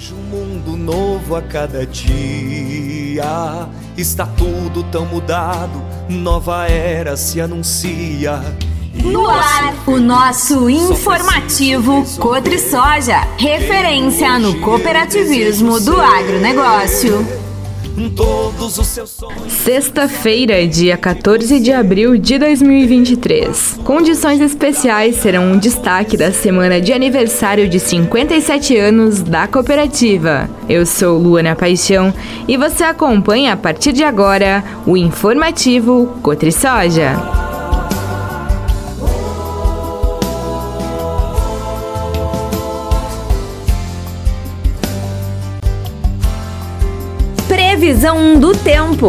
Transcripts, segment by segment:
Vejo um mundo novo a cada dia. Está tudo tão mudado, nova era se anuncia. No ar, o nosso informativo Cotrisoja, referência no cooperativismo do agronegócio. Sexta-feira, dia 14 de abril de 2023. Condições especiais serão um destaque da semana de aniversário de 57 anos da cooperativa. Eu sou Luana Paixão e você acompanha a partir de agora o informativo Cotrisoja. Previsão do tempo.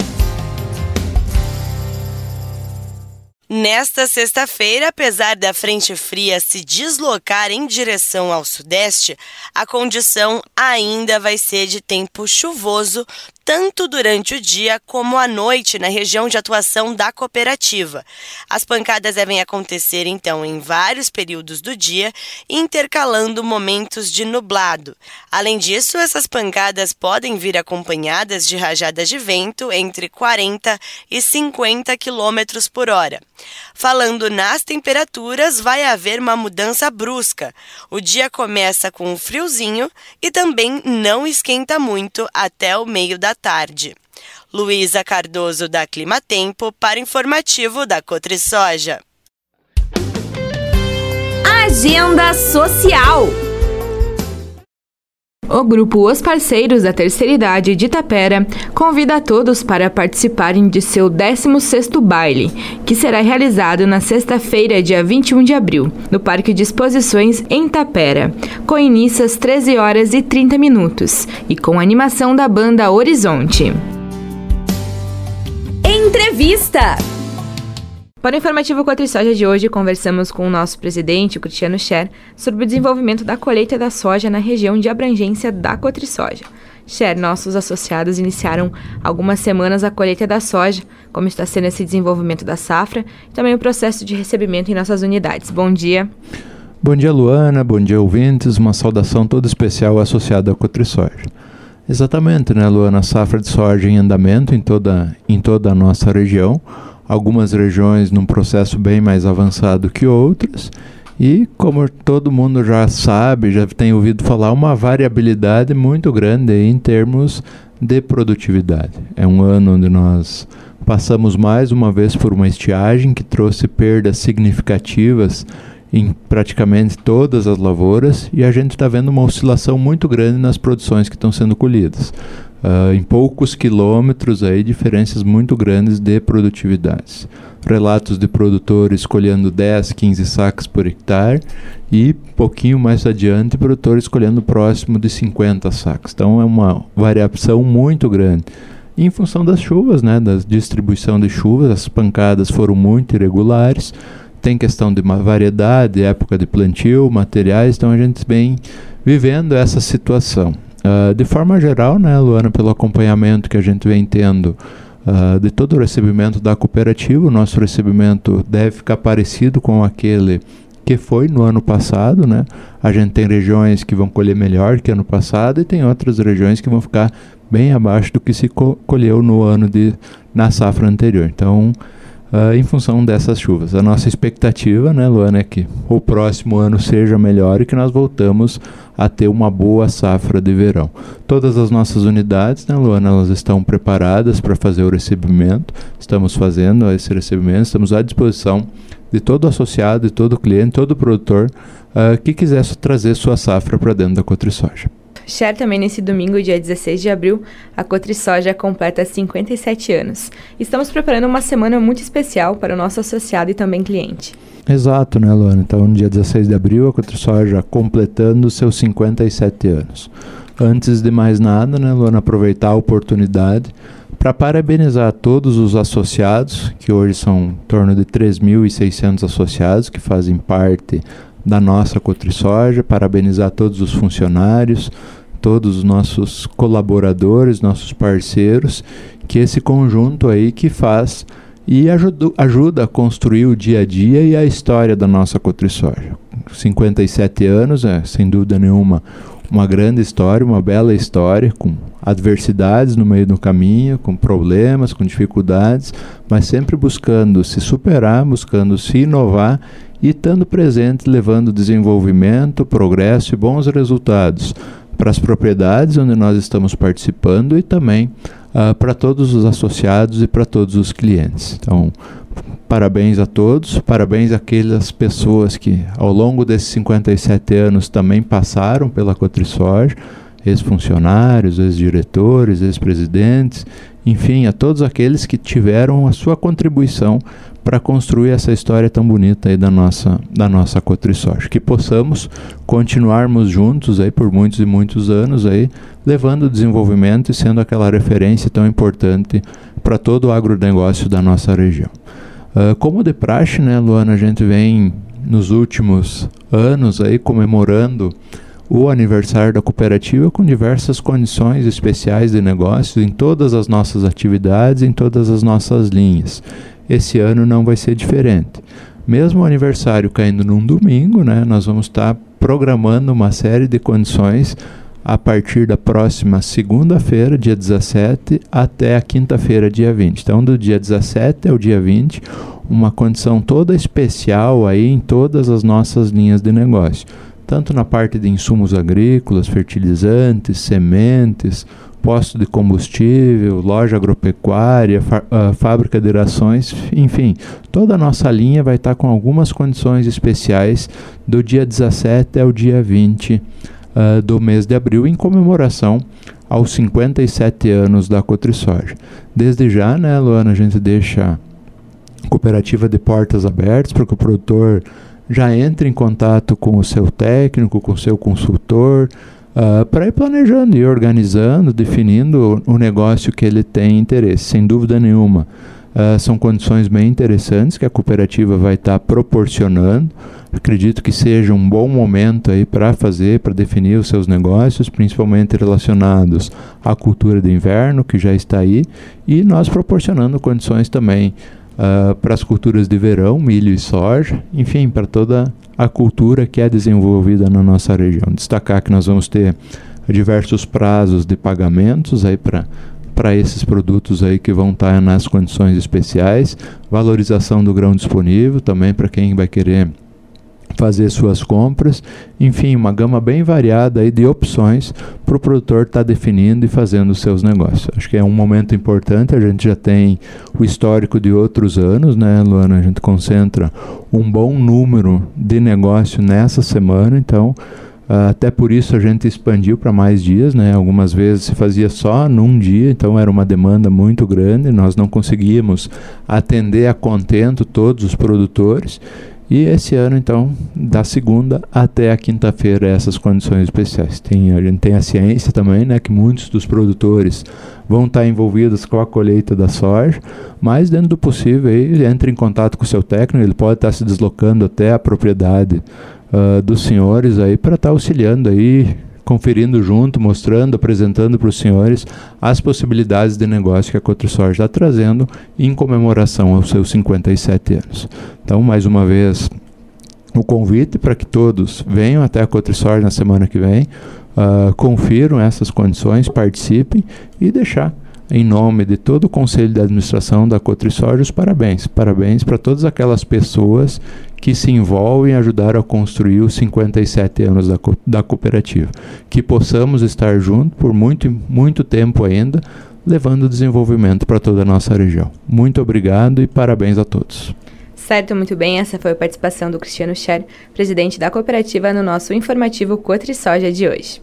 Nesta sexta-feira, apesar da frente fria se deslocar em direção ao sudeste, a condição ainda vai ser de tempo chuvoso, tanto durante o dia como à noite na região de atuação da cooperativa. As pancadas devem acontecer, então, em vários períodos do dia, intercalando momentos de nublado. Além disso, essas pancadas podem vir acompanhadas de rajadas de vento entre 40 e 50 km por hora. Falando nas temperaturas, vai haver uma mudança brusca. O dia começa com um friozinho e também não esquenta muito até o meio da tarde. Luísa Cardoso, da Climatempo, para o informativo da Cotrisoja. Agenda social. O grupo Os Parceiros da Terceira Idade de Itapera convida a todos para participarem de seu 16º baile, que será realizado na sexta-feira, dia 21 de abril, no Parque de Exposições em Itapera, com início às 13h30 e com animação da banda Horizonte. Entrevista. Para o informativo Cotrisoja de hoje, conversamos com o nosso presidente, o Cristiano Scher, sobre o desenvolvimento da colheita da soja na região de abrangência da Cotrisoja. Scher, nossos associados iniciaram algumas semanas a colheita da soja, como está sendo esse desenvolvimento da safra e também o processo de recebimento em nossas unidades. Bom dia. Bom dia, Luana. Bom dia, ouvintes. Uma saudação toda especial associada à Cotrisoja. Exatamente, né, Luana? A safra de soja em andamento em toda a nossa região. Algumas regiões num processo bem mais avançado que outras e, como todo mundo já sabe, já tem ouvido falar, uma variabilidade muito grande em termos de produtividade. É um ano onde nós passamos mais uma vez por uma estiagem que trouxe perdas significativas em praticamente todas as lavouras e a gente está vendo uma oscilação muito grande nas produções que estão sendo colhidas. Em poucos quilômetros, aí, diferenças muito grandes de produtividades. Relatos de produtores colhendo 10, 15 sacas por hectare e, pouquinho mais adiante, produtores colhendo próximo de 50 sacas. Então, é uma variação muito grande. E em função das chuvas, né, da distribuição de chuvas, as pancadas foram muito irregulares. Tem questão de uma variedade, época de plantio, materiais, então a gente vem vivendo essa situação. De forma geral, né, Luana, pelo acompanhamento que a gente vem tendo de todo o recebimento da cooperativa, o nosso recebimento deve ficar parecido com aquele que foi no ano passado, né? A gente tem regiões que vão colher melhor que ano passado e tem outras regiões que vão ficar bem abaixo do que se colheu na safra anterior. Então, em função dessas chuvas. A nossa expectativa, né, Luana, é que o próximo ano seja melhor e que nós voltamos a ter uma boa safra de verão. Todas as nossas unidades, né, Luana, elas estão preparadas para fazer o recebimento. Estamos fazendo esse recebimento, estamos à disposição de todo associado, de todo cliente, todo produtor que quiser trazer sua safra para dentro da Cotrisoja. Scher, também nesse domingo, dia 16 de abril, a Cotrisoja completa 57 anos. Estamos preparando uma semana muito especial para o nosso associado e também cliente. Exato, né, Luana? Então, no dia 16 de abril, a Cotrisoja completando seus 57 anos. Antes de mais nada, né, Luana, aproveitar a oportunidade para parabenizar todos os associados, que hoje são em torno de 3.600 associados que fazem parte da nossa Cotrisoja, parabenizar todos os funcionários, todos os nossos colaboradores, nossos parceiros, que esse conjunto aí que faz e ajuda a construir o dia a dia e a história da nossa Cotrisoja. 57 anos é, sem dúvida nenhuma, uma grande história, uma bela história, com adversidades no meio do caminho, com problemas, com dificuldades, mas sempre buscando se superar, buscando se inovar e estando presente, levando desenvolvimento, progresso e bons resultados para as propriedades onde nós estamos participando e também para todos os associados e para todos os clientes. Então, parabéns a todos, parabéns àquelas pessoas que ao longo desses 57 anos também passaram pela Cotrisoja, ex-funcionários, ex-diretores, ex-presidentes, enfim, a todos aqueles que tiveram a sua contribuição para construir essa história tão bonita aí da nossa Cotrisoja. Que possamos continuarmos juntos aí por muitos e muitos anos aí, levando o desenvolvimento e sendo aquela referência tão importante para todo o agronegócio da nossa região. Como de praxe, né, Luana, a gente vem nos últimos anos aí comemorando o aniversário da cooperativa com diversas condições especiais de negócio em todas as nossas atividades, em todas as nossas linhas. Esse ano não vai ser diferente. Mesmo o aniversário caindo num domingo, né, nós vamos estar programando uma série de condições a partir da próxima segunda-feira, dia 17, até a quinta-feira, dia 20. Então, do dia 17 ao dia 20, uma condição toda especial aí em todas as nossas linhas de negócio. Tanto na parte de insumos agrícolas, fertilizantes, sementes, posto de combustível, loja agropecuária, fábrica de rações, enfim, toda a nossa linha vai estar com algumas condições especiais do dia 17 ao dia 20 do mês de abril, em comemoração aos 57 anos da Cotrisoja. Desde já, né, Luana, a gente deixa a cooperativa de portas abertas para que o produtor já entre em contato com o seu técnico, com o seu consultor, para ir planejando e organizando, definindo o negócio que ele tem interesse. Sem dúvida nenhuma, são condições bem interessantes que a cooperativa vai estar proporcionando. Acredito que seja um bom momento aí para definir os seus negócios, principalmente relacionados à cultura de inverno, que já está aí, e nós proporcionando condições também para as culturas de verão, milho e soja, enfim, para toda a cultura que é desenvolvida na nossa região. Destacar que nós vamos ter diversos prazos de pagamentos aí para esses produtos aí que vão estar nas condições especiais, valorização do grão disponível também para quem vai querer fazer suas compras, enfim, uma gama bem variada aí de opções para o produtor estar definindo e fazendo os seus negócios. Acho que é um momento importante, a gente já tem o histórico de outros anos, né, Luana? A gente concentra um bom número de negócio nessa semana, então até por isso a gente expandiu para mais dias, né? Algumas vezes se fazia só num dia, então era uma demanda muito grande, nós não conseguíamos atender a contento todos os produtores. E esse ano, então, da segunda até a quinta-feira, essas condições especiais. A gente tem a ciência também, né, que muitos dos produtores vão estar envolvidos com a colheita da soja, mas dentro do possível, aí, entre em contato com o seu técnico, ele pode estar se deslocando até a propriedade dos senhores aí para estar auxiliando aí, conferindo junto, mostrando, apresentando para os senhores as possibilidades de negócio que a Cotrisoja está trazendo em comemoração aos seus 57 anos. Então, mais uma vez, o convite para que todos venham até a Cotrisoja na semana que vem, confiram essas condições, participem e deixar em nome de todo o Conselho de Administração da Cotrisoja os parabéns. Parabéns para todas aquelas pessoas que se envolvem e ajudaram a construir os 57 anos da cooperativa. Que possamos estar juntos por muito tempo ainda, levando desenvolvimento para toda a nossa região. Muito obrigado e parabéns a todos. Certo, muito bem. Essa foi a participação do Cristiano Scher, presidente da cooperativa, no nosso informativo Cotrisoja de hoje.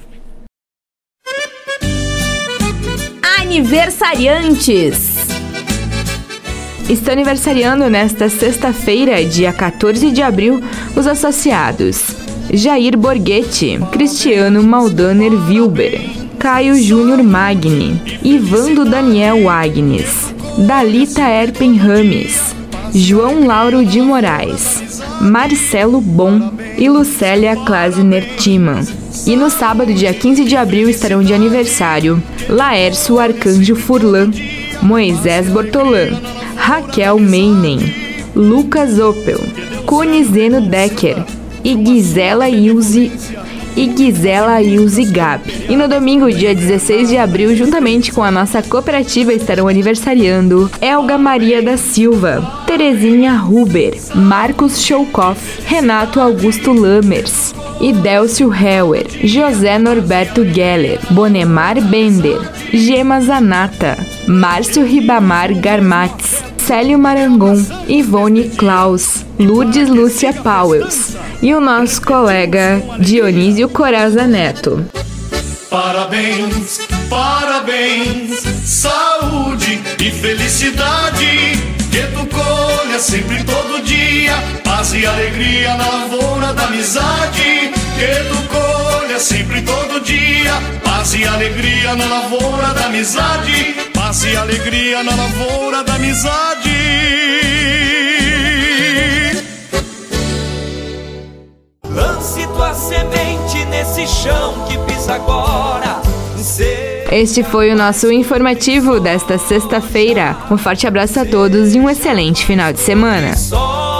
Aniversariantes. Estão aniversariando nesta sexta-feira, dia 14 de abril, os associados Jair Borghetti, Cristiano Maldaner Wilber, Caio Júnior Magni, Ivando Daniel Agnes, Dalita Erpen Rames, João Lauro de Moraes, Marcelo Bom e Lucélia Klasner Timan. E no sábado, dia 15 de abril, estarão de aniversário Laércio Arcanjo Furlan, Moisés Bortolan, Raquel Meinen, Lucas Opel, Conizeno Decker e Gisela Ilse e Gisela Ilse Gab. E no domingo, dia 16 de abril, juntamente com a nossa cooperativa, estarão aniversariando Elga Maria da Silva, Terezinha Huber, Marcos Schoukoff, Renato Augusto Lammers, Idélcio Heuer, José Norberto Geller, Bonemar Bender, Gema Zanata, Márcio Ribamar Garmatz, Célio Marangon, Ivone Klaus, Lourdes Lúcia Pauels e o nosso colega Dionísio Coraza Neto. Parabéns, parabéns, saúde e felicidade, que tu colha sempre todo dia, paz e alegria na lavoura da amizade, que tu colha sempre todo dia, paz e alegria na lavoura da amizade, paz e alegria na lavoura da amizade. Lance tua semente nesse chão que pisa agora. Este foi o nosso informativo desta sexta-feira. Um forte abraço a todos e um excelente final de semana.